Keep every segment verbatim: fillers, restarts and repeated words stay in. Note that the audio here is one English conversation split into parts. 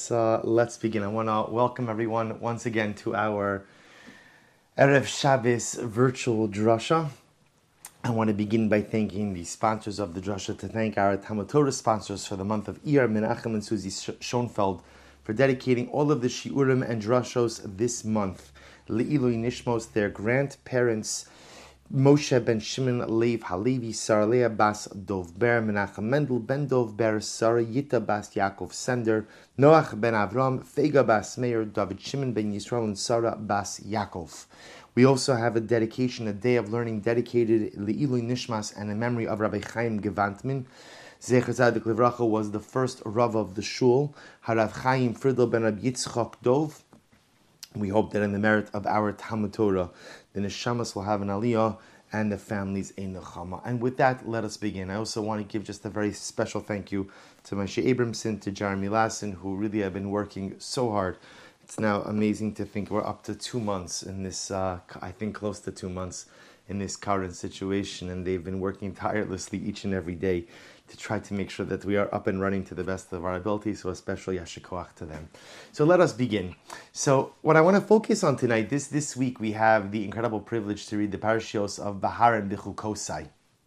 let's uh, let's begin. I want to welcome everyone once again to our Erev Shabbos virtual drasha. I want to begin by thanking the sponsors of the drasha, to thank our Talmud Torah sponsors for the month of Iyar, Menachem and Susie Schoenfeld, for dedicating all of the shiurim and drashos this month. Le'ilui Nishmos, their grandparents, Moshe ben Shimon Lev Halevi, Sarah Leah bas Dov Ber, Menachem Mendel ben Dov Ber, Sarah Yita bas Yaakov Sender, Noach ben Avram, Fega bas Meir, David Shimon ben Yisrael, and Sarah bas Yaakov. We also have a dedication, a day of learning dedicated Le'ilui Nishmas and in memory of Rabbi Chaim Gewantman. Zecher Tzadik Livracha was the first Rav of the Shul, Harav Chaim Friedel ben Rabbi Yitzchak Dov. We hope that in the merit of our Talmud Torah, the Neshamas will have an Aliyah and the families a Nechama. And with that, let us begin. I also want to give just a very special thank you to Moshe Abramson, to Jeremy Lassen, who really have been working so hard. It's now amazing to think we're up to two months in this, uh, I think close to two months in this current situation, and they've been working tirelessly each and every day to try to make sure that we are up and running to the best of our ability, so especially Yasher Koach to them. So let us begin. So what I want to focus on tonight, this this week we have the incredible privilege to read the parashiyos of Bahar and Bechukosai.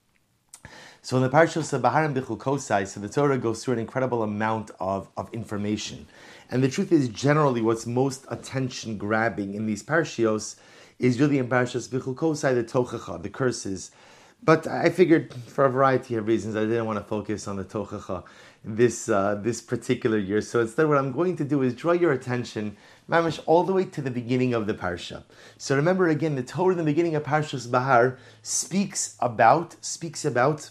So in the parashiyos of Bahar and Bechukosai, so the Torah goes through an incredible amount of, of information. And the truth is, generally what's most attention-grabbing in these parashiyos is really in parashiyos Bechukosai, the Tochacha, the curses. But I figured, for a variety of reasons, I didn't want to focus on the Tochacha this uh, this particular year. So instead, what I'm going to do is draw your attention, mamish, all the way to the beginning of the parsha. So remember again, the Torah in the beginning of Parshas Bahar speaks about speaks about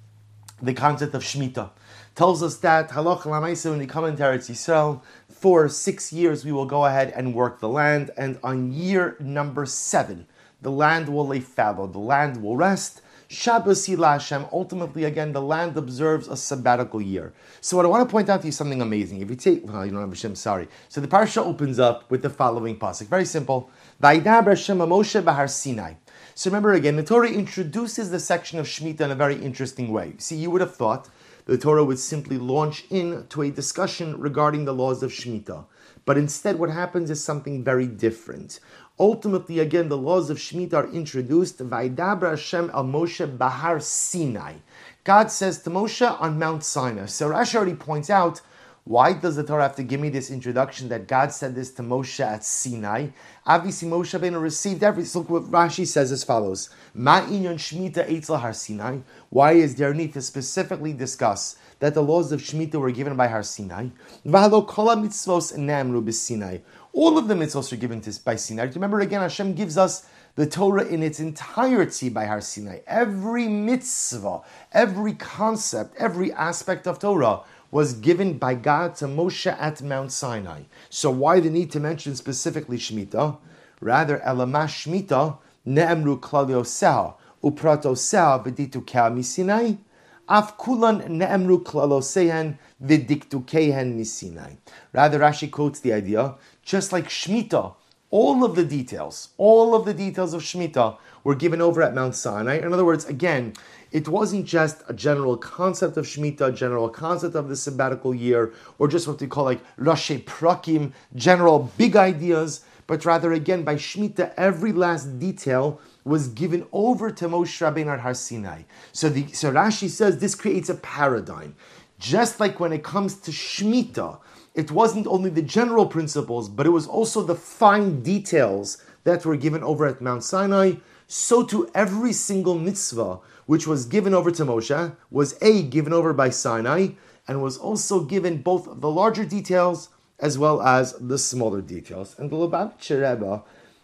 the concept of Shemitah. Tells us that Halacha L'Maaseh, when we come into Eretz Yisrael, for six years we will go ahead and work the land, and on year number seven, the land will lay fallow, the land will rest. Shabbos Yila Hashem. Ultimately, again, the land observes a sabbatical year. So what I want to point out to you is something amazing. If you take, well, you don't have Hashem, sorry. So the parsha opens up with the following pasuk. Very simple. Vaydaber Hashem Moshe Bahar Sinai. So remember again, the Torah introduces the section of Shemitah in a very interesting way. See, you would have thought the Torah would simply launch into a discussion regarding the laws of Shemitah. But instead, what happens is something very different. Ultimately, again, the laws of Shemitah are introduced. Vaydaber Hashem el Moshe Bahar Sinai. God says to Moshe on Mount Sinai. So Rashi already points out, why does the Torah have to give me this introduction that God said this to Moshe at Sinai? Obviously, Moshe Rabbeinu received everything. Look what Rashi says as follows. Ma inyan Shemitah eitzel Har Sinai. Why is there a need to specifically discuss that the laws of Shemitah were given by Har Sinai? V'halo kol mitzvos ne'amru b'Sinai. All of the mitzvos are given to, by Sinai. Remember again, Hashem gives us the Torah in its entirety by Har Sinai. Every mitzvah, every concept, every aspect of Torah was given by God to Moshe at Mount Sinai. So why the need to mention specifically Shemitah? Rather, Elama Shemitah ne'emru klal yoseh uprat oseh b'ditu keh misinai. Af kulan ne'emru klalosehen v'diktukehen misinai. Rather, Rashi quotes the idea, just like Shemitah, all of the details, all of the details of Shemitah were given over at Mount Sinai. In other words, again, it wasn't just a general concept of Shemitah, a general concept of the sabbatical year, or just what we call like Rashi Prakim, general big ideas, but rather, again, by Shemitah, every last detail was given over to Moshe Rabbeinu at Har Sinai. So, the, so Rashi says this creates a paradigm. Just like when it comes to Shemitah, it wasn't only the general principles, but it was also the fine details that were given over at Mount Sinai. So to every single mitzvah which was given over to Moshe was A, given over by Sinai, and was also given both the larger details as well as the smaller details. And the Lubavitcher Rebbe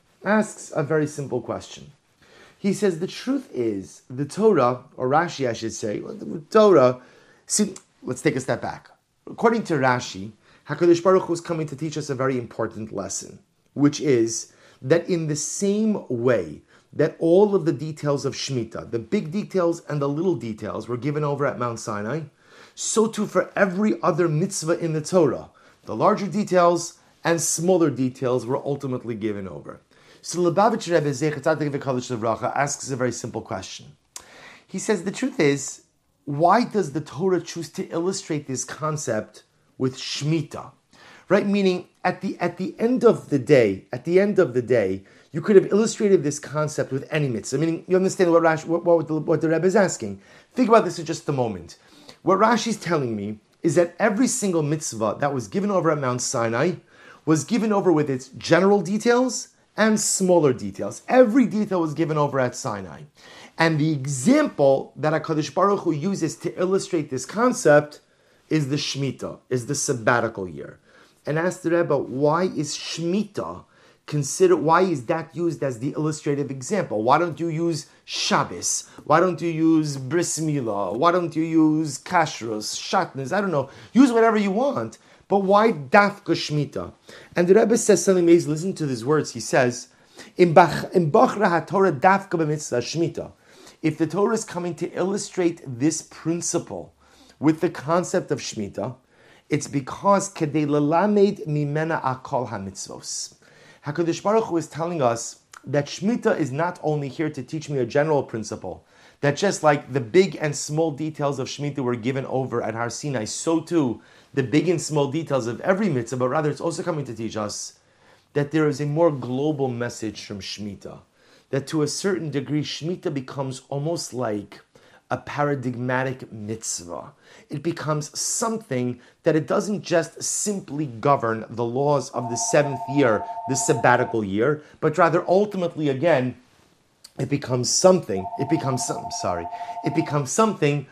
asks a very simple question. He says, the truth is, the Torah, or Rashi I should say, the Torah, see, let's take a step back. According to Rashi, HaKadosh Baruch Hu is coming to teach us a very important lesson, which is that in the same way that all of the details of Shemitah, the big details and the little details, were given over at Mount Sinai, so too for every other mitzvah in the Torah, the larger details and smaller details were ultimately given over. So Lubavitcher Rebbe Zecher Tzadik V'Kol Livracha asks a very simple question. He says, the truth is, why does the Torah choose to illustrate this concept with Shemitah? right? Meaning, at the at the end of the day, at the end of the day, you could have illustrated this concept with any mitzvah. Meaning, you understand what Rashi, what, what, the, what the Rebbe is asking. Think about this for just a moment. What Rashi is telling me is that every single mitzvah that was given over at Mount Sinai was given over with its general details and smaller details. Every detail was given over at Sinai. And the example that HaKadosh Baruch Hu uses to illustrate this concept is the Shemitah, is the sabbatical year. And ask the Rebbe, why is Shemitah considered, why is that used as the illustrative example? Why don't you use Shabbos? Why don't you use Bris Milah? Why don't you use Kashrus, Shatnez? I don't know. Use whatever you want. But why Dafka Shemitah? And the Rebbe says something amazing. Listen to these words. He says, "In Bachra HaTorah Dafka b'mitzvah Shemitah." If the Torah is coming to illustrate this principle with the concept of Shemitah, it's because Kedei Lelamed Mimena Akol HaMitzvos. HaKadosh Baruch Hu is telling us that Shemitah is not only here to teach me a general principle, that just like the big and small details of Shemitah were given over at Har Sinai, so too the big and small details of every mitzvah, but rather it's also coming to teach us that there is a more global message from Shemitah. That to a certain degree, Shemitah becomes almost like a paradigmatic mitzvah. It becomes something that it doesn't just simply govern the laws of the seventh year, the sabbatical year, but rather ultimately, again, it becomes something, it becomes some, sorry, it becomes something,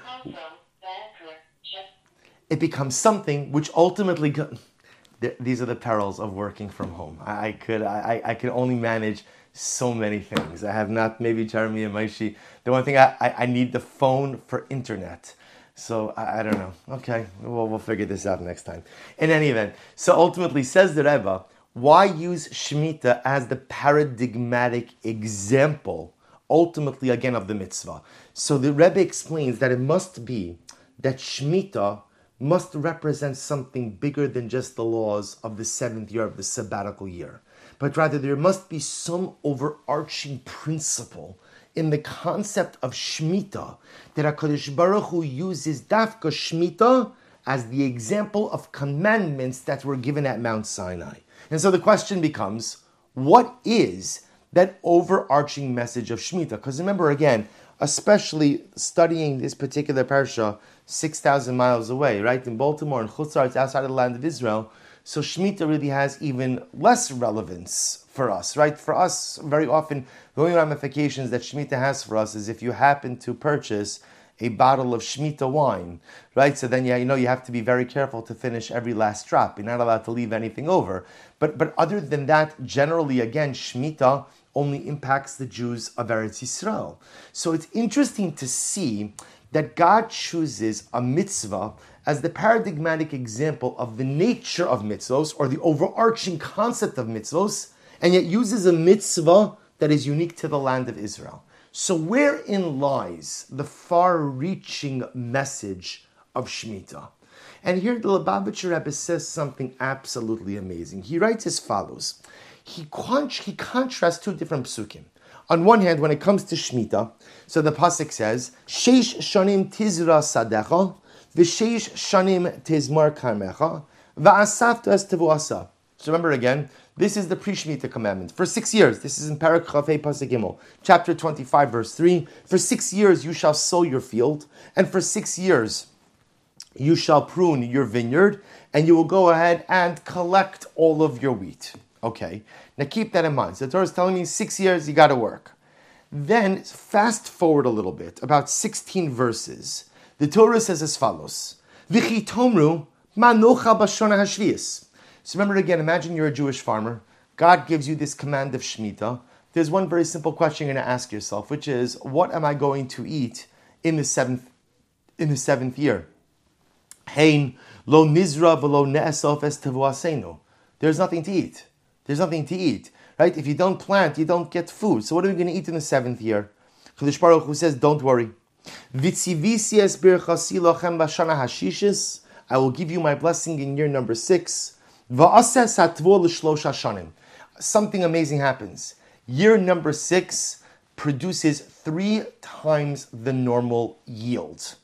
it becomes something which ultimately, these are the perils of working from home. I, I could, I, I could only manage so many things. I have not, maybe Jeremy and Maishi. The one thing I, I, I need the phone for internet. So I, I don't know. Okay, we'll, we'll figure this out next time. In any event, so ultimately says the Rebbe, why use Shemitah as the paradigmatic example, ultimately again of the mitzvah? So the Rebbe explains that it must be that Shemitah must represent something bigger than just the laws of the seventh year of the sabbatical year. But rather there must be some overarching principle in the concept of Shemitah that HaKadosh Baruch Hu uses Dafka Shemitah as the example of commandments that were given at Mount Sinai. And so the question becomes, what is that overarching message of Shemitah? Because remember again, especially studying this particular parsha six thousand miles away, right? In Baltimore and Chutz La'aretz, outside of the land of Israel, so Shemitah really has even less relevance for us, right? For us, very often, the only ramifications that Shemitah has for us is if you happen to purchase a bottle of Shemitah wine, right? So then, yeah, you know, you have to be very careful to finish every last drop. You're not allowed to leave anything over. But but other than that, generally, again, Shemitah only impacts the Jews of Eretz Yisrael. So it's interesting to see that God chooses a mitzvah as the paradigmatic example of the nature of mitzvos, or the overarching concept of mitzvos, and yet uses a mitzvah that is unique to the land of Israel. So wherein lies the far-reaching message of Shemitah? And here the Lubavitcher Rebbe says something absolutely amazing. He writes as follows. He, con- he contrasts two different psukim. On one hand, when it comes to Shemitah, so the pasuk says, Sheish shanim tizra sadecha, v'sheish shanim tizmar karmecha, v'asafta es tevuasa. So remember again, this is the pre-Shemitah commandment. For six years, this is in Parak Chafei Pasuk Gimel, chapter twenty-five, verse three. For six years you shall sow your field, and for six years you shall prune your vineyard, and you will go ahead and collect all of your wheat. Okay, now keep that in mind. So the Torah is telling me six years you got to work. Then fast forward a little bit, about sixteen verses. The Torah says as follows: V'chi tomru manocha b'shona hashvius. So remember again, imagine you're a Jewish farmer. God gives you this command of Shemitah. There's one very simple question you're going to ask yourself, which is, what am I going to eat in the seventh in the seventh year? Hein lo nizra v'lo ne'esof es tevuasenu. There's nothing to eat. There's nothing to eat, right? If you don't plant, you don't get food. So what are we going to eat in the seventh year? Kadosh Baruch Hu says, don't worry. Vitzivisi es birchasi lochem b'shana hashishis. I will give you my blessing in year number six. Va'aseh satvo l'shlosh hashanim. Something amazing happens. Year number six produces three times the normal yield.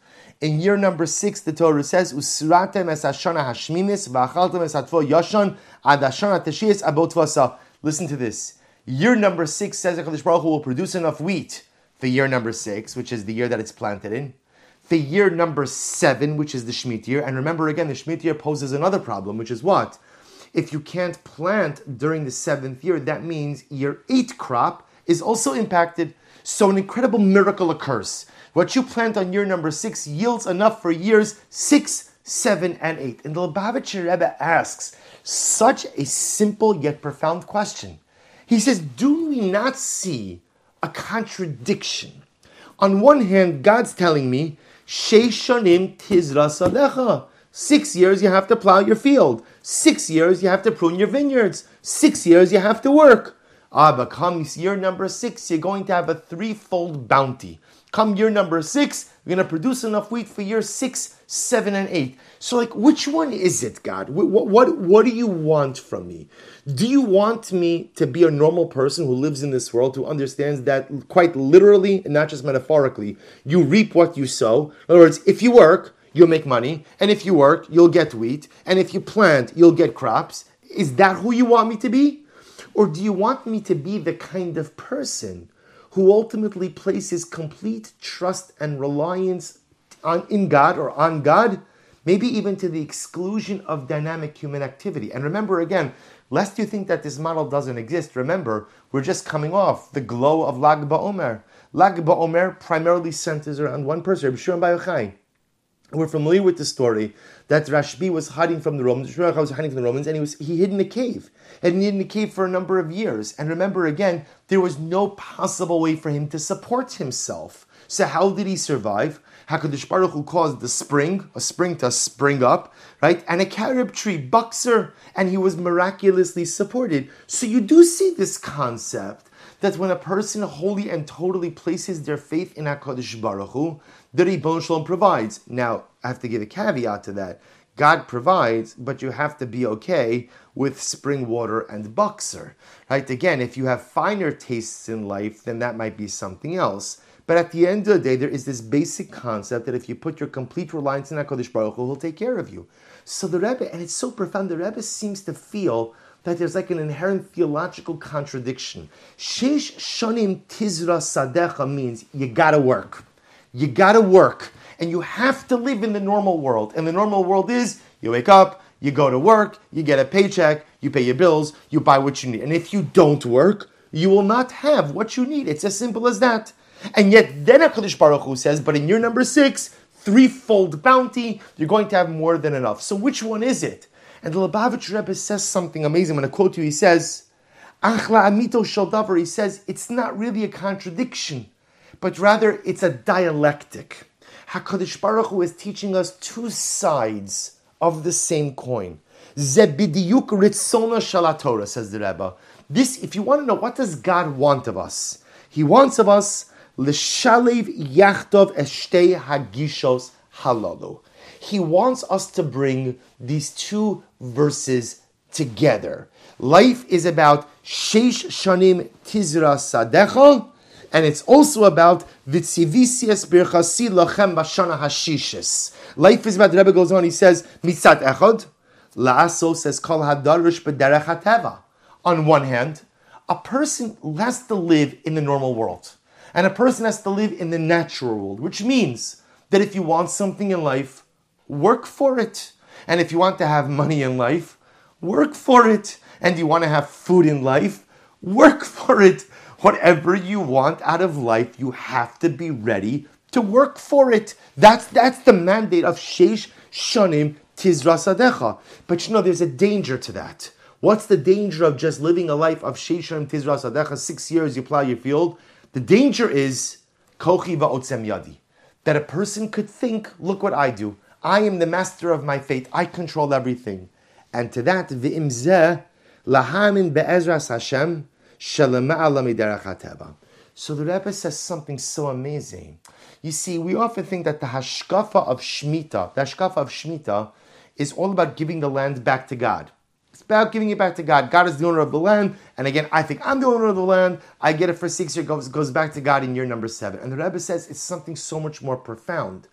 In year number six, the Torah says, "Usratem es hashana hashmimis v'achaltem es hatvo yashan ad hashana teshiyas abot vasa." Listen to this. Year number six says HaKadosh Baruch Hu will produce enough wheat for year number six, which is the year that it's planted in. For year number seven, which is the Shemitah year. And remember again, the Shemitah year poses another problem, which is what? If you can't plant during the seventh year, that means year eight crop is also impacted. So an incredible miracle occurs. What you plant on year number six yields enough for years six, seven, and eight. And the Lubavitcher Rebbe asks such a simple yet profound question. He says, do we not see a contradiction? On one hand, God's telling me, Sheishanim tizra sadecha. Six years you have to plow your field. Six years you have to prune your vineyards. Six years you have to work. Ah, but come year number six, you're going to have a threefold bounty. Come year number six, you're going to produce enough wheat for year six, seven, and eight. So, like, which one is it, God? What, what, what do you want from me? Do you want me to be a normal person who lives in this world, who understands that quite literally and not just metaphorically, you reap what you sow? In other words, if you work, you'll make money. And if you work, you'll get wheat. And if you plant, you'll get crops. Is that who you want me to be? Or do you want me to be the kind of person who ultimately places complete trust and reliance on in God or on God, maybe even to the exclusion of dynamic human activity? And remember again, lest you think that this model doesn't exist, remember, we're just coming off the glow of Lag BaOmer. Lag BaOmer primarily centers around one person, Rabbi Shimon Bar Yochai. We're familiar with the story that Rashbi was hiding from the Romans. Rashbi was hiding from the Romans, and he was he hid in a cave, and he hid in a cave for a number of years. And remember again, there was no possible way for him to support himself. So how did he survive? HaKadosh Baruch Hu caused the spring, a spring to spring up, right? And a carob tree, Buxer, and he was miraculously supported. So you do see this concept that when a person wholly and totally places their faith in HaKadosh Baruch Hu, the Ribbon Shalom provides. Now, I have to give a caveat to that. God provides, but you have to be okay with spring water and Buxer, right? Again, if you have finer tastes in life, then that might be something else. But at the end of the day, there is this basic concept that if you put your complete reliance in HaKadosh Baruch Hu, He'll take care of you. So the Rebbe, and it's so profound, the Rebbe seems to feel that there's like an inherent theological contradiction. Sheish shanim tizra sadecha means you gotta work. You gotta work. And you have to live in the normal world. And the normal world is, you wake up, you go to work, you get a paycheck, you pay your bills, you buy what you need. And if you don't work, you will not have what you need. It's as simple as that. And yet, then HaKadosh Baruch Hu says, but in year number six, threefold bounty, you're going to have more than enough. So which one is it? And the Lubavitcher Rebbe says something amazing. I'm going to quote you. He says, Achla amito shel davar. He says, it's not really a contradiction, but rather it's a dialectic. HaKadosh Baruch Hu is teaching us two sides of the same coin. Ze bidiyuk ritzona shel haTorah, says the Rebbe. This, if you want to know, what does God want of us? He wants of us l'shalev yachtov eshtei hagishos halalu. He wants us to bring these two verses together. Life is about sheish shanim tizra sadecha, and it's also about vitzivisias birchasi lachem bashana hashishes. Life is about, the Rebbe goes on, he says, mitzat echad, la'aso says, kol hadarish b'derech hateva. On one hand, a person has to live in the normal world. And a person has to live in the natural world, which means that if you want something in life, work for it. And if you want to have money in life, work for it. And you want to have food in life, work for it. Whatever you want out of life, you have to be ready to work for it. That's, that's the mandate of Sheish Shanim Tizra Sadecha. But you know, there's a danger to that. What's the danger of just living a life of Sheish Shanim Tizra Sadecha? Six years you plow your field. The danger is Kochi va'otzem yadi. That a person could think, look what I do. I am the master of my fate. I control everything. And to that, v'im zeh lahamin be'ezras Hashem shelema'ala miderech hateva. So the Rebbe says something so amazing. You see, we often think that the hashkafa of Shemitah, the hashkafa of Shemitah is all about giving the land back to God. It's about giving it back to God. God is the owner of the land. And again, I think I'm the owner of the land. I get it for six years, goes, goes back to God in year number seven. And the Rebbe says it's something so much more profound.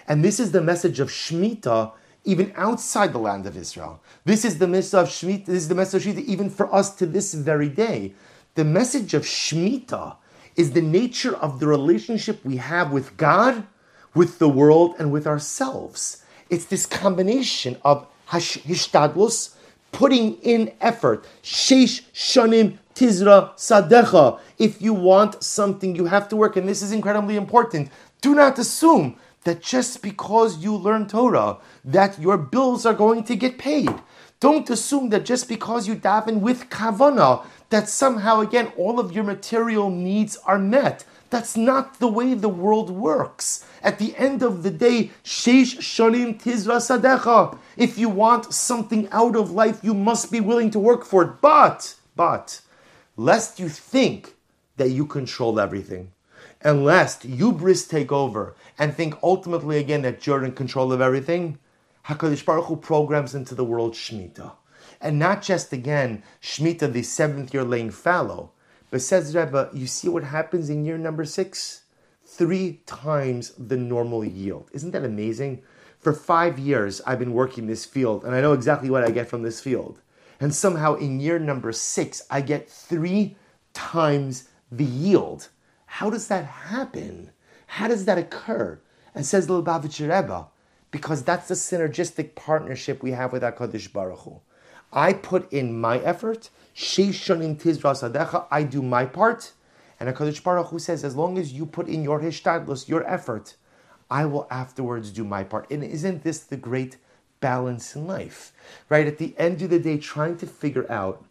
And this is the message of Shemitah even outside the land of Israel. This is the message of Shemitah, this is the message of Shemitah even for us to this very day. The message of Shemitah is the nature of the relationship we have with God, with the world, and with ourselves. It's this combination of hishtadlus, putting in effort. Sheish shanim tizra sadecha. If you want something, you have to work, and this is incredibly important. Do not assume that just because you learn Torah, that your bills are going to get paid. Don't assume that just because you daven with kavanah, that somehow, again, all of your material needs are met. That's not the way the world works. At the end of the day, sheish shanim tizra sadecha. If you want something out of life, you must be willing to work for it. But, but, lest you think that you control everything, and lest hubris take over and think ultimately again that you're in control of everything, HaKadosh Baruch Hu programs into the world Shemitah. And not just, again, Shemitah, the seventh year laying fallow, but says Rebbe, you see what happens in year number six? Three times the normal yield. Isn't that amazing? For five years, I've been working this field, and I know exactly what I get from this field. And somehow in year number six, I get three times the yield. How does that happen? How does that occur? And says the Lubavitcher Rebbe, because that's the synergistic partnership we have with HaKadosh Baruch Hu. I put in my effort, Sheishonim Tizra Sadecha, I do my part, and HaKadosh Baruch Hu says, as long as you put in your hishtadlus, your effort, I will afterwards do my part. And isn't this the great balance in life? Right? At the end of the day, trying to figure out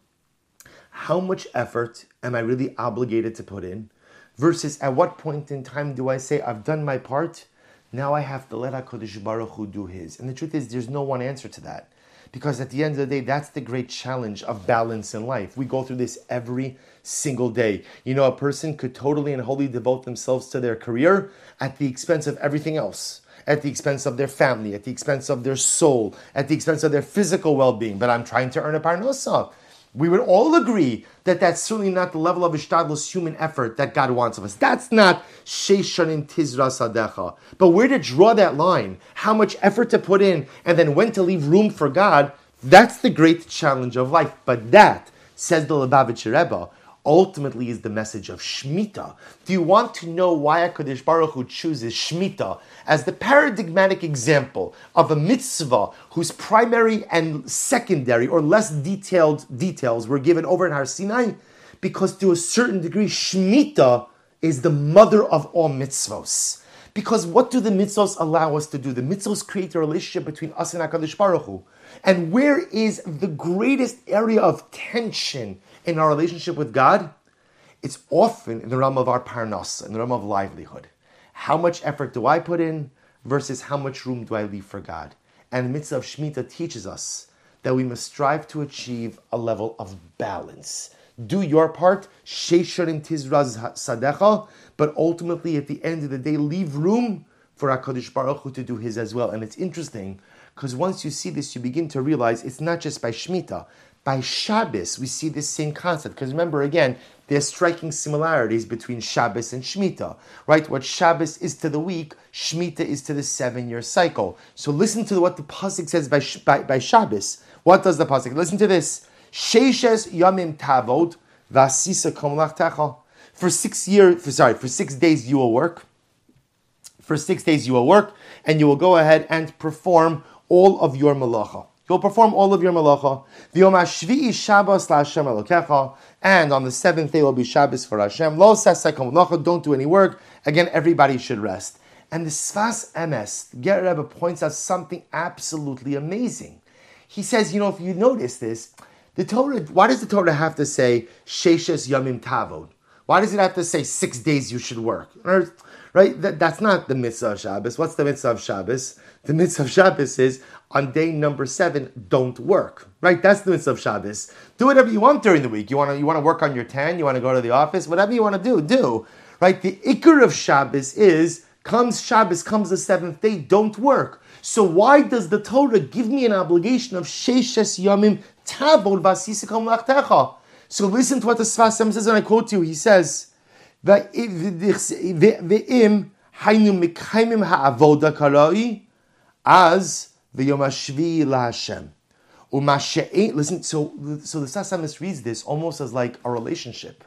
how much effort am I really obligated to put in, versus at what point in time do I say, I've done my part, now I have to let HaKadosh Baruch Hu do his. And the truth is, there's no one answer to that. Because at the end of the day, that's the great challenge of balance in life. We go through this every single day. You know, a person could totally and wholly devote themselves to their career at the expense of everything else. At the expense of their family, at the expense of their soul, at the expense of their physical well-being. But I'm trying to earn a parnosa. We would all agree that that's certainly not the level of ishtadlus, human effort that God wants of us. That's not sheishanim tizra sadecha. But where to draw that line, how much effort to put in, and then when to leave room for God, that's the great challenge of life. But that, says the Lubavitcher Rebbe, ultimately is the message of Shemitah. Do you want to know why HaKadosh Baruch Hu chooses Shemitah as the paradigmatic example of a mitzvah whose primary and secondary or less detailed details were given over in Har Sinai? Because to a certain degree, Shemitah is the mother of all mitzvos. Because what do the mitzvos allow us to do? The mitzvos create a relationship between us and HaKadosh Baruch Hu. And where is the greatest area of tension in our relationship with God? It's often in the realm of our parnasa, in the realm of livelihood. How much effort do I put in versus how much room do I leave for God? And the mitzvah of Shemitah teaches us that we must strive to achieve a level of balance. Do your part, sheishanim tizra sadecha, but ultimately at the end of the day, leave room for HaKadosh Baruch Hu to do his as well. And it's interesting, because once you see this, you begin to realize it's not just by Shemitah. By Shabbos, we see this same concept. Because remember, again, there's striking similarities between Shabbos and Shemitah, right? What Shabbos is to the week, Shemitah is to the seven-year cycle. So listen to what the pasuk says by, by, by Shabbos. What does the pasuk? Listen to this. Sheishes yamim tavod vasisa komlachtecha. For six years, for, sorry, for six days you will work. For six days you will work, and you will go ahead and perform all of your malacha. You'll perform all of your malacha. V'yom hashvi'i Shabbos la'Hashem Elokecha, and on the seventh day will be Shabbos for Hashem. Lo sasek malacha, don't do any work. Again, everybody should rest. And the Sfas Emes, Ger Rebbe points out something absolutely amazing. He says, you know, if you notice this, the Torah, why does the Torah have to say Sheishes Yamim Tavod? Why does it have to say six days you should work? Right? That, that's not the mitzvah of Shabbos. What's the mitzvah of Shabbos? The mitzvah of Shabbos is on day number seven, don't work. Right? That's the mitzvah of Shabbos. Do whatever you want during the week. You want to you want to work on your tan, you want to go to the office, whatever you want to do, do. Right? The ikar of Shabbos is, comes Shabbos, comes the seventh day, don't work. So why does the Torah give me an obligation of Sheishes Yamim Tavod Vasisakam Lachtecha? So listen to what the Sfas Emes says, and I quote you. He says, "Ve'im Hainu mikaimim ha'avoda karai as v'yom hashvi'i laHashem. Listen, so, so the Sfas Emes reads this almost as like a relationship.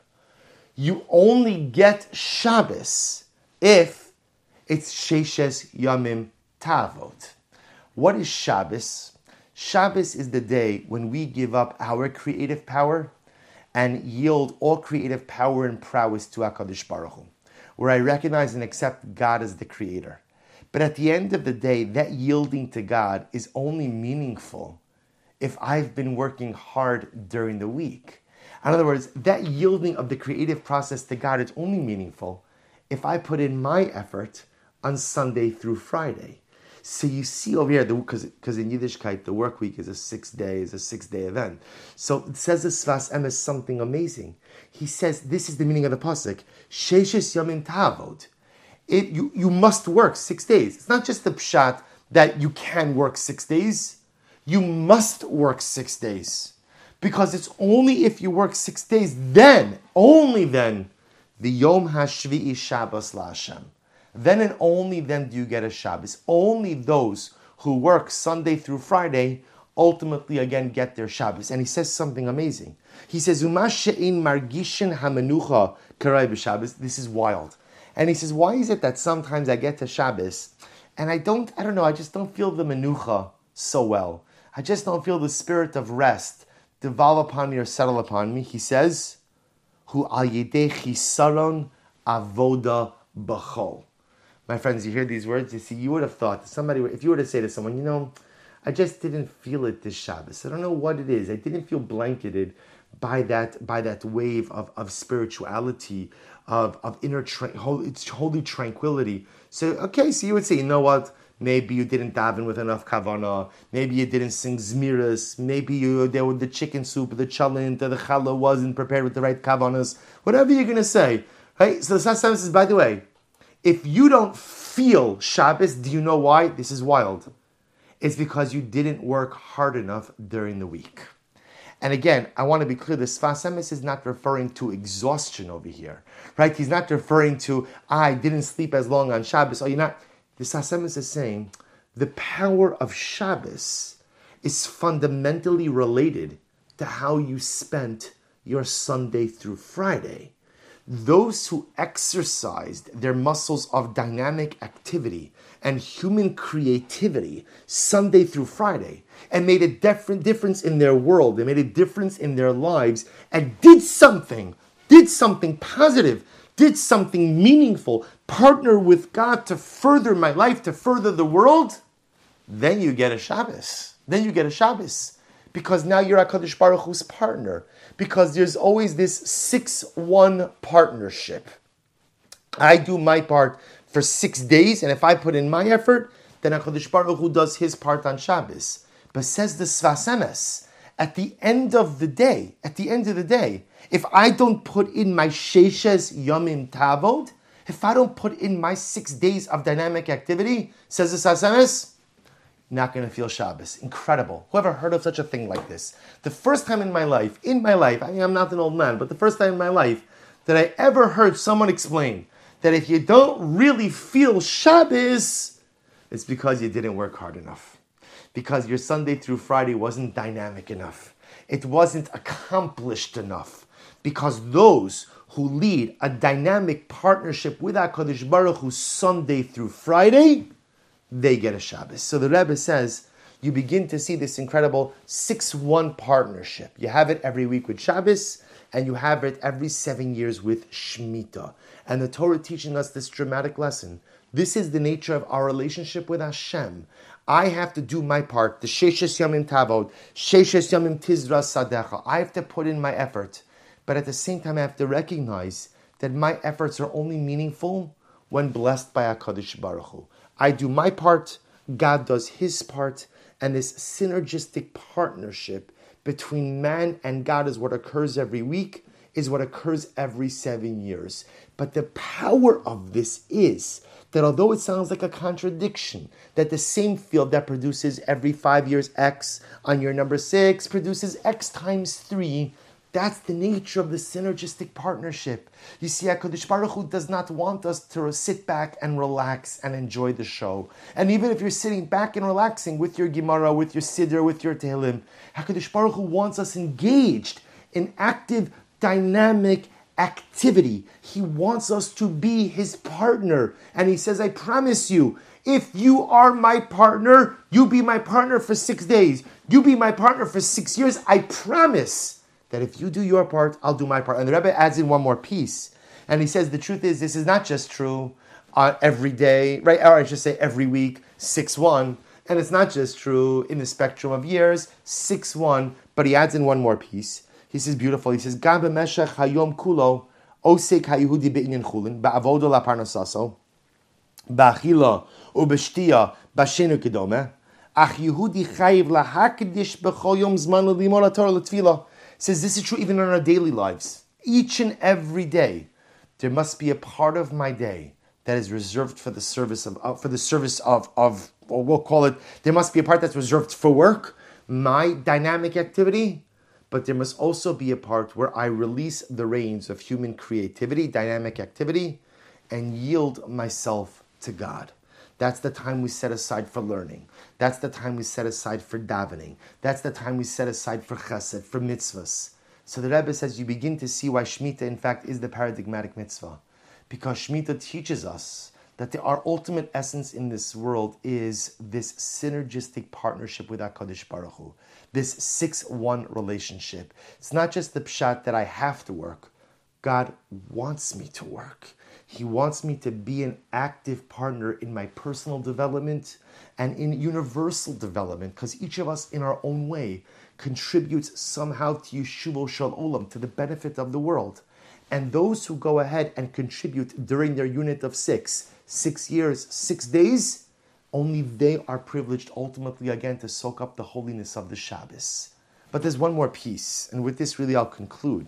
You only get Shabbos if it's Sheshes Yamim Tavot. What is Shabbos? Shabbos is the day when we give up our creative power and yield all creative power and prowess to HaKadosh Baruch Hu, where I recognize and accept God as the creator. But at the end of the day, that yielding to God is only meaningful if I've been working hard during the week. In other words, that yielding of the creative process to God is only meaningful if I put in my effort on Sunday through Friday. So you see over here, because because in Yiddishkeit, the work week is a six day, is a six-day event. So it says the Sfas Emes something amazing. He says, this is the meaning of the pasuk, Sheshes Yamim Tavod. It, you, you must work six days. It's not just the pshat that you can work six days. You must work six days. Because it's only if you work six days, then, only then, the Yom HaShvi'i Shabbos LaHashem. Then and only then do you get a Shabbos. Only those who work Sunday through Friday ultimately again get their Shabbos. And he says something amazing. He says, Uma she'in margishin hamenucha karai b'Shabbos. This is wild. And he says, why is it that sometimes I get to Shabbos and I don't, I don't know, I just don't feel the menucha so well. I just don't feel the spirit of rest devolve upon me or settle upon me. He says, Hu al yedei chisaron avoda b'chol. My friends, you hear these words, you see, you would have thought, somebody, if you were to say to someone, you know, I just didn't feel it this Shabbos. I don't know what it is. I didn't feel blanketed by that by that wave of, of spirituality, of, of inner, tra- holy, it's holy tranquility. So, okay, so you would say, you know what? Maybe you didn't daven with enough kavanah. Maybe you didn't sing zmiras. Maybe you there with the chicken soup, the chalent, the challah wasn't prepared with the right kavanahs. Whatever you're going to say. Right? So the Sfas Emes says, by the way, if you don't feel Shabbos, do you know why? This is wild. It's because you didn't work hard enough during the week. And again, I want to be clear, the Sfas Emes is not referring to exhaustion over here. Right? He's not referring to, I didn't sleep as long on Shabbos. Or you're not. The Sfas Emes is saying, the power of Shabbos is fundamentally related to how you spent your Sunday through Friday. Those who exercised their muscles of dynamic activity and human creativity Sunday through Friday and made a different difference in their world, they made a difference in their lives and did something, did something positive, did something meaningful, partner with God to further my life, to further the world, then you get a Shabbos. Then you get a Shabbos. Because now you're HaKadosh Baruch Hu's partner. Because there's always this six one partnership. I do my part for six days, and if I put in my effort, then HaKadosh Baruch Hu does his part on Shabbos. But says the Sfas Emes, at the end of the day, at the end of the day, if I don't put in my Sheshes Yamim Tavod, if I don't put in my six days of dynamic activity, says the Sfas Emes, not going to feel Shabbos. Incredible. Whoever heard of such a thing like this? The first time in my life, in my life, I mean, I'm not an old man, but the first time in my life that I ever heard someone explain that if you don't really feel Shabbos, it's because you didn't work hard enough. Because your Sunday through Friday wasn't dynamic enough. It wasn't accomplished enough. Because those who lead a dynamic partnership with HaKadosh Baruch Hu Sunday through Friday, they get a Shabbos. So the Rebbe says, you begin to see this incredible six one partnership. You have it every week with Shabbos, and you have it every seven years with Shemitah. And the Torah teaching us this dramatic lesson. This is the nature of our relationship with Hashem. I have to do my part, the Sheshes Yamim Tavod, Sheshes Yamim Tizra Sadecha. I have to put in my effort. But at the same time, I have to recognize that my efforts are only meaningful when blessed by HaKadosh Baruch Hu. I do my part, God does his part, and this synergistic partnership between man and God is what occurs every week, is what occurs every seven years. But the power of this is that although it sounds like a contradiction, that the same field that produces every five years X on your number six produces X times three, That's the nature of the synergistic partnership. You see, HaKadosh Baruch Hu does not want us to sit back and relax and enjoy the show. And even if you're sitting back and relaxing with your Gemara, with your Siddur, with your Tehillim, HaKadosh Baruch Hu wants us engaged in active, dynamic activity. He wants us to be His partner. And He says, I promise you, if you are my partner, you be my partner for six days. You be my partner for six years. I promise that if you do your part, I'll do my part. And the Rebbe adds in one more piece. And he says, the truth is, this is not just true uh, every day, right? Or I should say every week, six one. And it's not just true in the spectrum of years, six one. But he adds in one more piece. He says, beautiful. He says, Gam b'meshech hayom kulo, osek hayehudi be'inyan chulin, ba'avodo la parnasaso, ba'achila u'b'shtiya b'shenu kedome, ach Yehudi chayiv lahakdish b'chol yom zman l'limor haTorah l'tfilah. Says this is true even in our daily lives. Each and every day, there must be a part of my day that is reserved for the service of uh, for the service of of or we'll call it. There must be a part that's reserved for work, my dynamic activity, but there must also be a part where I release the reins of human creativity, dynamic activity, and yield myself to God. That's the time we set aside for learning. That's the time we set aside for davening. That's the time we set aside for chesed, for mitzvahs. So the Rebbe says you begin to see why Shemitah, in fact, is the paradigmatic mitzvah. Because Shemitah teaches us that the, our ultimate essence in this world is this synergistic partnership with HaKadosh Baruch Hu. This six one relationship. It's not just the pshat that I have to work. God wants me to work. He wants me to be an active partner in my personal development and in universal development, because each of us in our own way contributes somehow to Yeshuvo Shel Olam, to the benefit of the world. And those who go ahead and contribute during their unit of six, six years, six days, only they are privileged ultimately again to soak up the holiness of the Shabbos. But there's one more piece, and with this really I'll conclude.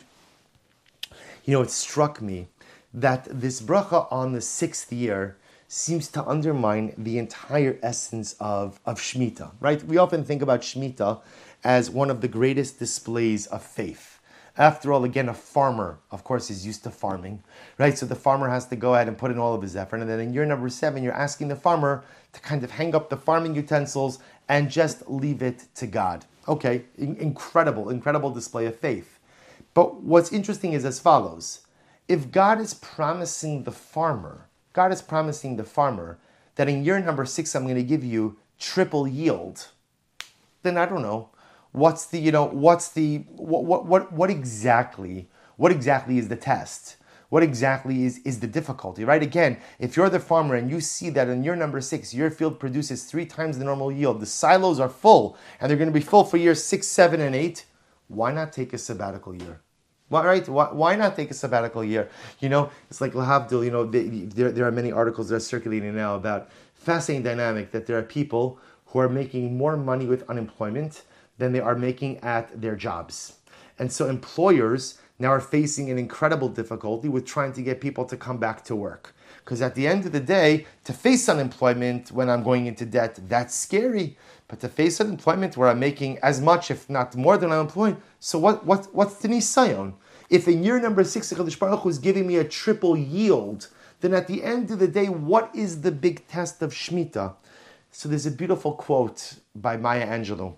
You know, it struck me that this bracha on the sixth year seems to undermine the entire essence of, of Shemitah, right? We often think about Shemitah as one of the greatest displays of faith. After all, again, a farmer, of course, is used to farming, right? So the farmer has to go ahead and put in all of his effort. And then in year number seven, you're asking the farmer to kind of hang up the farming utensils and just leave it to God. Okay, in- incredible, incredible display of faith. But what's interesting is as follows. If God is promising the farmer, God is promising the farmer that in year number six, I'm going to give you triple yield, then I don't know. What's the, you know, what's the, what, what, what, what exactly, what exactly is the test? What exactly is, is the difficulty, right? Again, if you're the farmer and you see that in year number six, your field produces three times the normal yield, the silos are full, and they're going to be full for years six, seven, and eight, why not take a sabbatical year? Why, right? Why, why not take a sabbatical year? You know, it's like Lahavdil, you know, they, there, there are many articles that are circulating now about fascinating dynamic that there are people who are making more money with unemployment than they are making at their jobs. And so employers now are facing an incredible difficulty with trying to get people to come back to work. Because at the end of the day, to face unemployment when I'm going into debt, that's scary. But to face unemployment where I'm making as much, if not more than I'm employed, so what, what, what's the nisayon? If in year number six, HaKadosh Baruch Hu is giving me a triple yield, then at the end of the day, what is the big test of Shemitah? So there's a beautiful quote by Maya Angelou,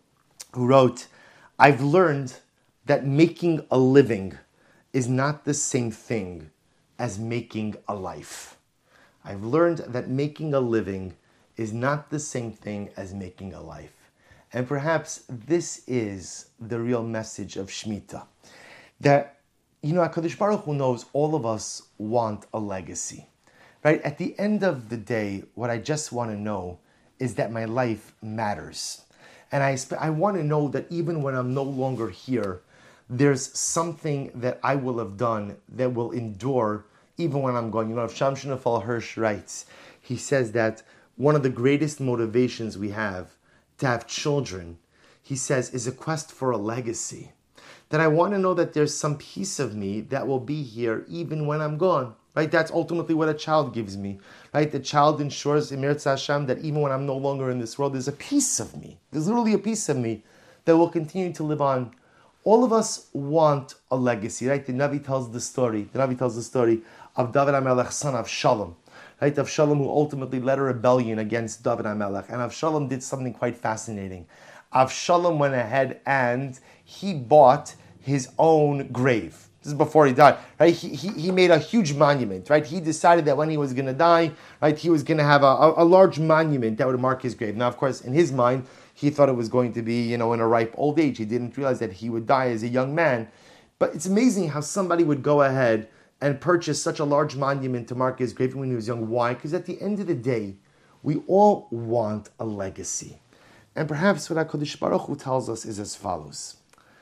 who wrote, I've learned that making a living is not the same thing as making a life. I've learned that making a living is not the same thing as making a life. And perhaps this is the real message of Shemitah. That, you know, HaKadosh Baruch Hu knows all of us want a legacy. Right? At the end of the day, what I just want to know is that my life matters. And I, I want to know that even when I'm no longer here, there's something that I will have done that will endure even when I'm gone. You know, if Sham Shinafal Hirsch writes, he says that one of the greatest motivations we have to have children, he says, is a quest for a legacy. That I want to know that there's some piece of me that will be here even when I'm gone. Right? That's ultimately what a child gives me. Right? The child ensures, Emir Tzasham, that even when I'm no longer in this world, there's a piece of me. There's literally a piece of me that will continue to live on. all of us want a legacy, right? The Navi tells the story. The Navi tells the story of David HaMelech, son of Shalom, right? Of Shalom, who ultimately led a rebellion against David HaMelech. And Avshalom did something quite fascinating. Avshalom went ahead and he bought his own grave. This is before he died, right? He, he, he made a huge monument, right? He decided that when he was going to die, right, he was going to have a, a, a large monument that would mark his grave. Now, of course, in his mind, he thought it was going to be, you know, in a ripe old age. He didn't realize that he would die as a young man. But it's amazing how somebody would go ahead and purchase such a large monument to mark his grave when he was young. Why? Because at the end of the day, we all want a legacy. And perhaps what HaKadosh Baruch Hu tells us is as follows.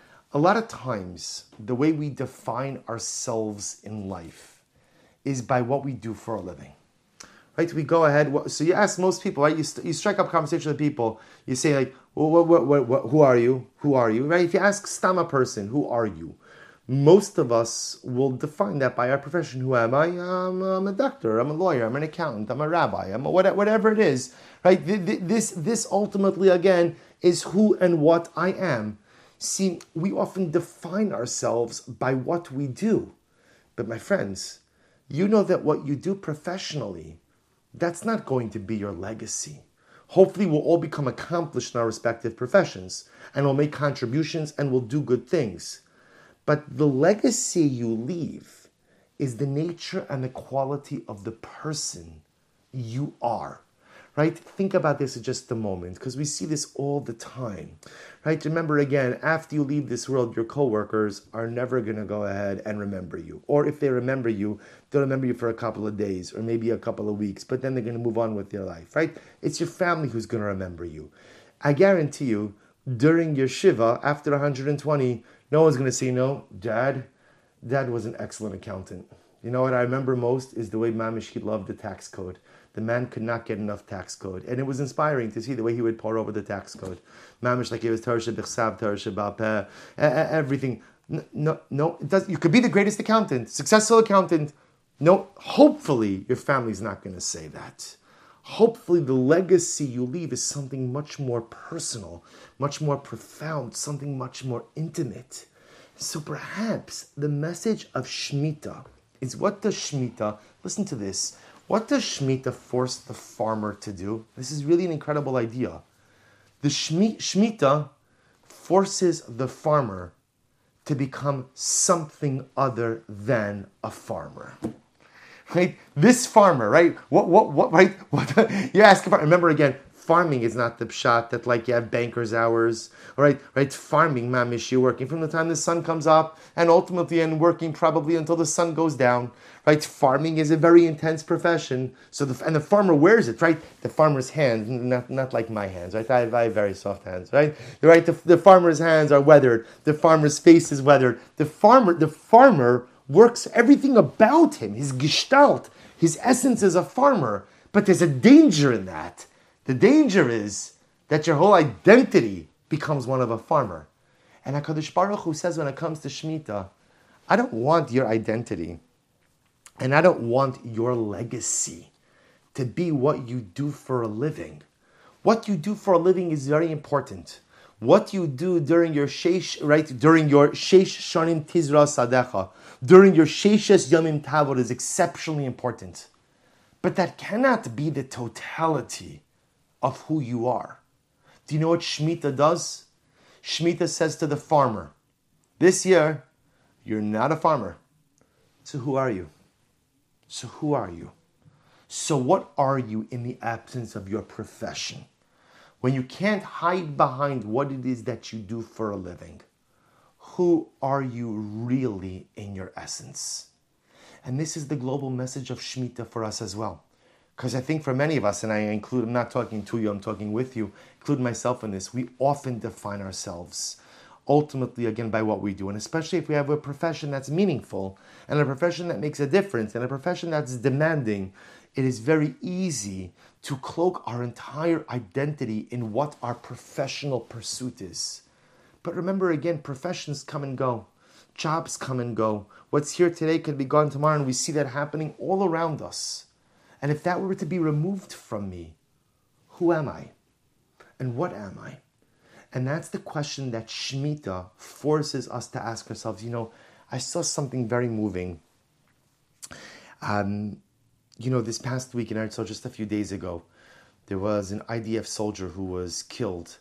A lot of times, the way we define ourselves in life is by what we do for a living. Right? We go ahead. So you ask most people, right? You, st- you strike up conversation with people. You say like, well, what, what, what, what, who are you? Who are you? Right? If you ask Stam a person, who are you? Most of us will define that by our profession. Who am I? I'm, I'm a doctor. I'm a lawyer. I'm an accountant. I'm a rabbi. I'm a whatever, whatever it is. Right? This, this ultimately, again, is who and what I am. See, we often define ourselves by what we do. But my friends, you know that what you do professionally, that's not going to be your legacy. Hopefully we'll all become accomplished in our respective professions and we'll make contributions and we'll do good things. But the legacy you leave is the nature and the quality of the person you are. Right? Think about this in just a moment, because we see this all the time. Right? Remember again, after you leave this world, your coworkers are never going to go ahead and remember you. Or if they remember you, they'll remember you for a couple of days or maybe a couple of weeks, but then they're going to move on with their life. Right? It's your family who's going to remember you. I guarantee you, during your Shiva, after one hundred twenty, no one's going to say, no, Dad, Dad was an excellent accountant. You know what I remember most is the way Mamish, he loved the tax code. The man could not get enough tax code. And it was inspiring to see the way he would pour over the tax code. Mamish, like it was Torah Shebechsav, Torah Shebapeh, everything. No, no, it does. You could be the greatest accountant, successful accountant. No, hopefully your family's not going to say that. Hopefully the legacy you leave is something much more personal, much more profound, something much more intimate. So perhaps the message of Shemitah is, what does Shemitah, listen to this, what does Shemitah force the farmer to do? This is really an incredible idea. The Shemitah forces the farmer to become something other than a farmer. Right? This farmer, right? What, what, what, right? What, you ask about, remember again, farming is not the pshat that like you have banker's hours, right? Right? Farming, mamish, you're working from the time the sun comes up and ultimately and working probably until the sun goes down, right? Farming is a very intense profession. So the, and the farmer wears it, right? The farmer's hands, not, not like my hands, right? I have, I have very soft hands, right? Right? The, the farmer's hands are weathered. The farmer's face is weathered. The farmer, the farmer works everything about him, his gestalt, his essence as a farmer. But there's a danger in that. The danger is that your whole identity becomes one of a farmer. And HaKadosh Baruch Hu says when it comes to Shemitah, I don't want your identity and I don't want your legacy to be what you do for a living. What you do for a living is very important. What you do during your sheish, right, during your sheish shanim tizra sadecha, during your sheishes yamim tavod is exceptionally important. But that cannot be the totality of who you are. Do you know what Shemitah does? Shemitah says to the farmer, this year, you're not a farmer. So who are you? So who are you? So what are you in the absence of your profession? When you can't hide behind what it is that you do for a living, who are you really in your essence? And this is the global message of Shemitah for us as well. Because I think for many of us, and I include, I'm not talking to you, I'm talking with you, include myself in this, we often define ourselves ultimately, again, by what we do. And especially if we have a profession that's meaningful, and a profession that makes a difference, and a profession that's demanding, it is very easy to cloak our entire identity in what our professional pursuit is. But remember again, professions come and go. Jobs come and go. What's here today could be gone tomorrow, and we see that happening all around us. And if that were to be removed from me, who am I? And what am I? And that's the question that Shemitah forces us to ask ourselves. You know, I saw something very moving. Um, you know, this past week in Eretz, just a few days ago, there was an I D F soldier who was killed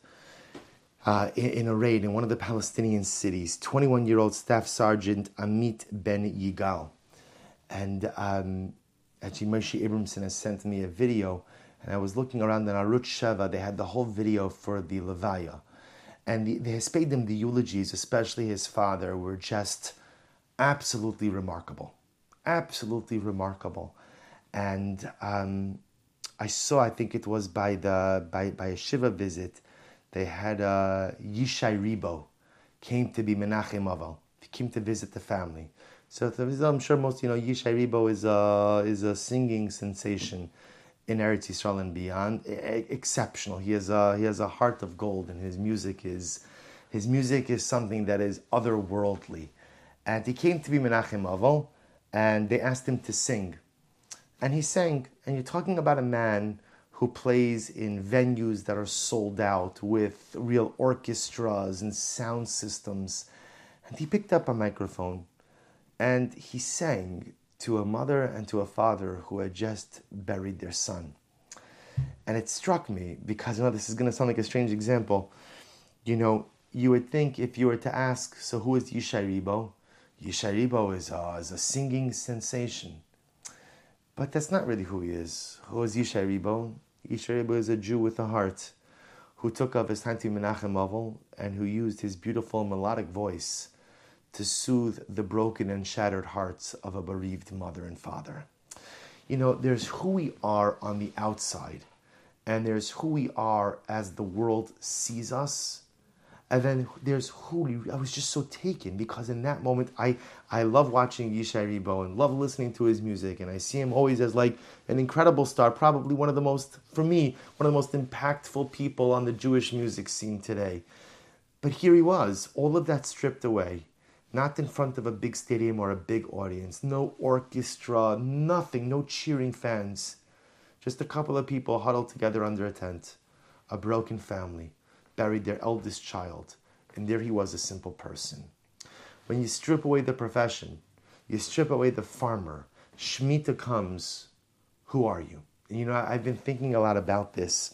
uh, in, in a raid in one of the Palestinian cities. twenty-one-year-old Staff Sergeant Amit Ben Yigal. And um, actually, Moshe Abramson has sent me a video, and I was looking around in Arutz Sheva. They had the whole video for the Levaya. And the, the Hespedim, the eulogies, especially his father, were just absolutely remarkable. Absolutely remarkable. And um, I saw, I think it was by the by, by a Shiva visit, they had uh, Yishai Ribo came to be Menachem Aval. He came to visit the family. So I'm sure most, you know, Yishai Ribo is a, is a singing sensation in Eretz Yisrael and beyond. Exceptional. He has a, he has a heart of gold, and his music is his music is something that is otherworldly. And he came to be Menachem Aval, and they asked him to sing. And he sang, and you're talking about a man who plays in venues that are sold out with real orchestras and sound systems. And he picked up a microphone, and he sang to a mother and to a father who had just buried their son. And it struck me, because, you know, this is going to sound like a strange example. You know, you would think if you were to ask, so who is Yishai Ribo? Yishai Ribo is a, is a singing sensation. But that's not really who he is. Who is Yishai Ribo? Yishai Ribo is a Jew with a heart who took up his time to Menachem Aval and who used his beautiful melodic voice to soothe the broken and shattered hearts of a bereaved mother and father. You know, there's who we are on the outside, and there's who we are as the world sees us. And then there's who we, I was just so taken, because in that moment, I, I love watching Yishai Ribo and love listening to his music. And I see him always as like an incredible star, probably one of the most, for me, one of the most impactful people on the Jewish music scene today. But here he was, all of that stripped away, not in front of a big stadium or a big audience, no orchestra, nothing, no cheering fans. Just a couple of people huddled together under a tent, a broken family, buried their eldest child, and there he was, a simple person. When you strip away the profession, you strip away the farmer, Shemitah comes, who are you? And you know, I've been thinking a lot about this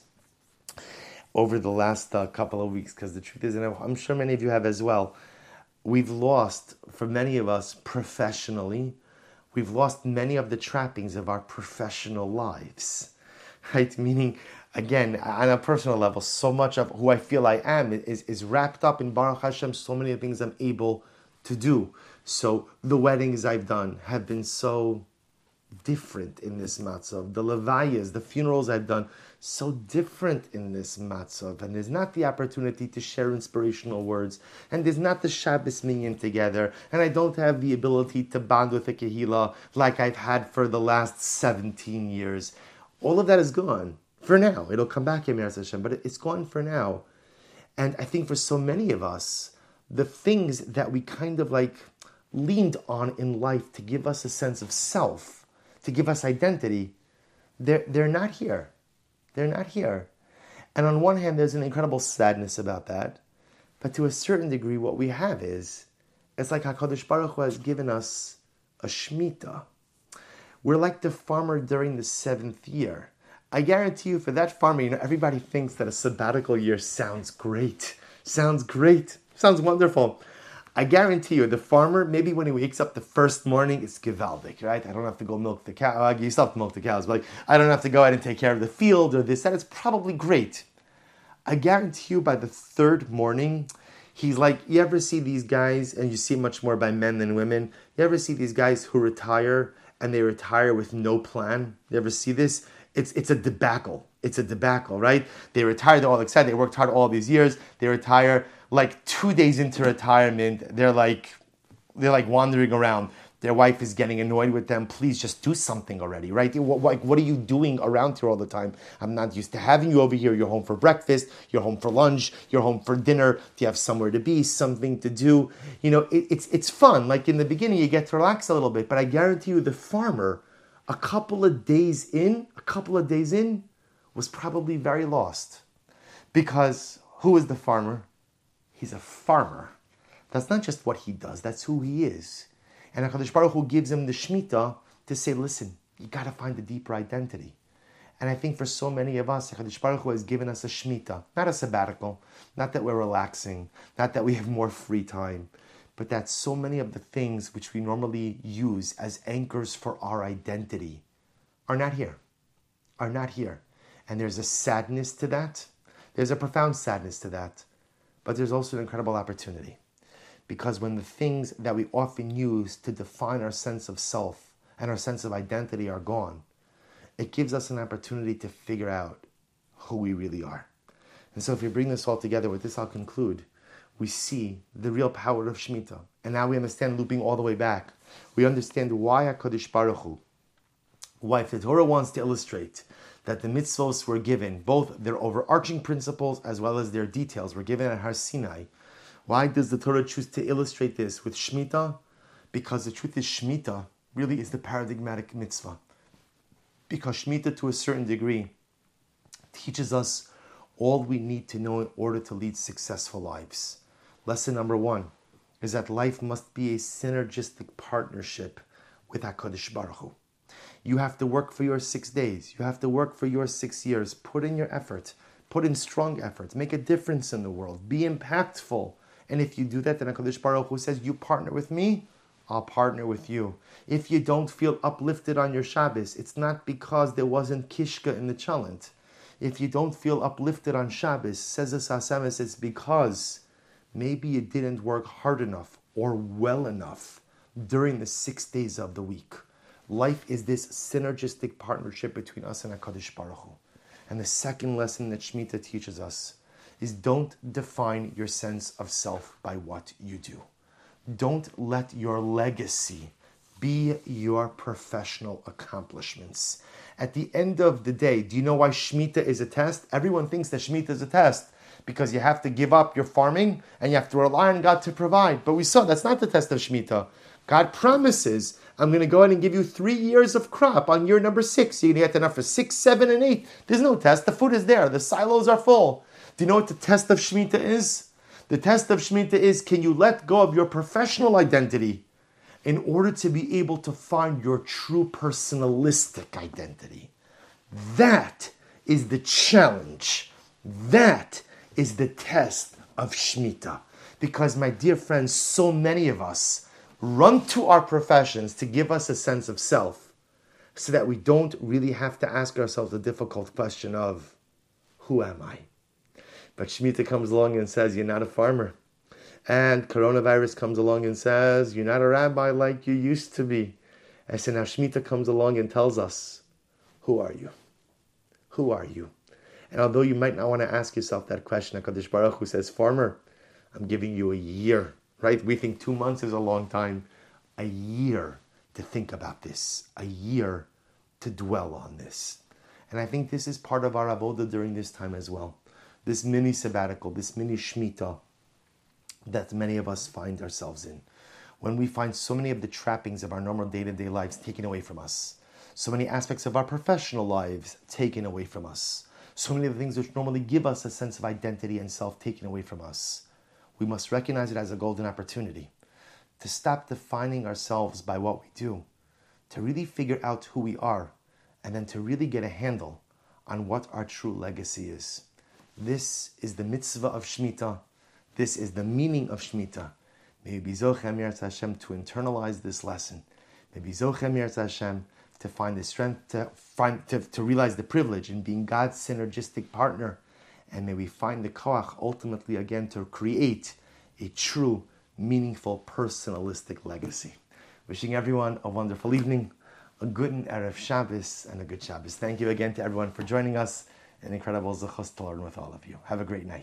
over the last uh, couple of weeks, because the truth is, and I'm sure many of you have as well, we've lost, for many of us professionally, we've lost many of the trappings of our professional lives, right? Meaning, again, on a personal level, so much of who I feel I am is, is wrapped up in Baruch Hashem, so many of the things I'm able to do. So the weddings I've done have been so different in this matzav. The levayas, the funerals I've done, so different in this matzav. And there's not the opportunity to share inspirational words. And there's not the Shabbos minyan together. And I don't have the ability to bond with a kehillah like I've had for the last seventeen years. All of that is gone. For now. It'll come back, Yemir Hashem, but it's gone for now. And I think for so many of us, the things that we kind of like leaned on in life to give us a sense of self, to give us identity, they're, they're not here. They're not here. And on one hand, there's an incredible sadness about that. But to a certain degree, what we have is, it's like HaKadosh Baruch Hu has given us a Shemitah. We're like the farmer during the seventh year. I guarantee you, for that farmer, you know, everybody thinks that a sabbatical year sounds great. Sounds great. Sounds wonderful. I guarantee you, the farmer, maybe when he wakes up the first morning, it's gewaldic, right? I don't have to go milk the cow. You still have to milk the cows, but like, I don't have to go out and take care of the field or this, that. It's probably great. I guarantee you, by the third morning, he's like, you ever see these guys, and you see much more by men than women, you ever see these guys who retire, and they retire with no plan? You ever see this? It's it's a debacle. It's a debacle, right? They retire, they're all excited, they worked hard all these years, they retire, like two days into retirement, they're like, they're like wandering around. Their wife is getting annoyed with them. Please just do something already, right? What, like, what are you doing around here all the time? I'm not used to having you over here. You're home for breakfast, you're home for lunch, you're home for dinner. Do you have somewhere to be, something to do? You know, it, it's it's fun. Like in the beginning, you get to relax a little bit, but I guarantee you the farmer, a couple of days in, a couple of days in, was probably very lost. Because Who is the farmer? He's a farmer. That's not just what he does, that's who he is. And HaKadosh Baruch Hu gives him the Shemitah to say, listen, you got to find a deeper identity. And I think for so many of us, HaKadosh Baruch Hu has given us a Shemitah, not a sabbatical, not that we're relaxing, not that we have more free time, but that so many of the things which we normally use as anchors for our identity are not here, are not here. And there's a sadness to that. There's a profound sadness to that. But there's also an incredible opportunity. Because when the things that we often use to define our sense of self and our sense of identity are gone, it gives us an opportunity to figure out who we really are. And so if we bring this all together, with this I'll conclude, we see the real power of Shemitah. And now we understand, looping all the way back, we understand why HaKadosh Baruch Hu, why if the Torah wants to illustrate that the mitzvos were given, both their overarching principles as well as their details were given at Har Sinai, why does the Torah choose to illustrate this with Shemitah? Because the truth is, Shemitah really is the paradigmatic mitzvah. Because Shemitah, to a certain degree, teaches us all we need to know in order to lead successful lives. Lesson number one is that life must be a synergistic partnership with HaKadosh Baruch Hu. You have to work for your six days. You have to work for your six years. Put in your effort. Put in strong efforts. Make a difference in the world. Be impactful. And if you do that, then HaKadosh Baruch Hu says, you partner with me, I'll partner with you. If you don't feel uplifted on your Shabbos, it's not because there wasn't kishka in the chalent. If you don't feel uplifted on Shabbos, says the Sas Emes, it's because maybe you didn't work hard enough or well enough during the six days of the week. Life is this synergistic partnership between us and HaKadosh Baruch Hu. And the second lesson that Shemitah teaches us is don't define your sense of self by what you do. Don't let your legacy be your professional accomplishments. At the end of the day, do you know why Shemitah is a test? Everyone thinks that Shemitah is a test because you have to give up your farming and you have to rely on God to provide. But we saw that's not the test of Shemitah. God promises, I'm going to go ahead and give you three years of crop on year number six. You're going to get enough for six, seven, and eight. There's no test. The food is there. The silos are full. Do you know what the test of Shemitah is? The test of Shemitah is, can you let go of your professional identity in order to be able to find your true personalistic identity? That is the challenge. That is the test of Shemitah. Because, my dear friends, so many of us run to our professions to give us a sense of self so that we don't really have to ask ourselves the difficult question of, who am I? But Shemitah comes along and says, you're not a farmer. And coronavirus comes along and says, you're not a rabbi like you used to be. And so now Shemitah comes along and tells us, who are you? Who are you? And although you might not want to ask yourself that question, HaKadosh Baruch Hu says, farmer, I'm giving you a year, right? We think two months is a long time. A year to think about this. A year to dwell on this. And I think this is part of our avodah during this time as well. This mini sabbatical, this mini Shemitah that many of us find ourselves in. When we find so many of the trappings of our normal day-to-day lives taken away from us. So many aspects of our professional lives taken away from us. So many of the things which normally give us a sense of identity and self taken away from us. We must recognize it as a golden opportunity to stop defining ourselves by what we do, to really figure out who we are, and then to really get a handle on what our true legacy is. This is the mitzvah of Shemitah. This is the meaning of Shemitah. May we be zochem Yirtzeh Hashem to internalize this lesson. May we be zochem Yirtzeh Hashem to find the strength, to find, to, to realize the privilege in being God's synergistic partner. And may we find the koach ultimately again to create a true, meaningful, personalistic legacy. Wishing everyone a wonderful evening, a good Erev Shabbos, and a good Shabbos. Thank you again to everyone for joining us. An incredible zechus to learn with all of you. Have a great night.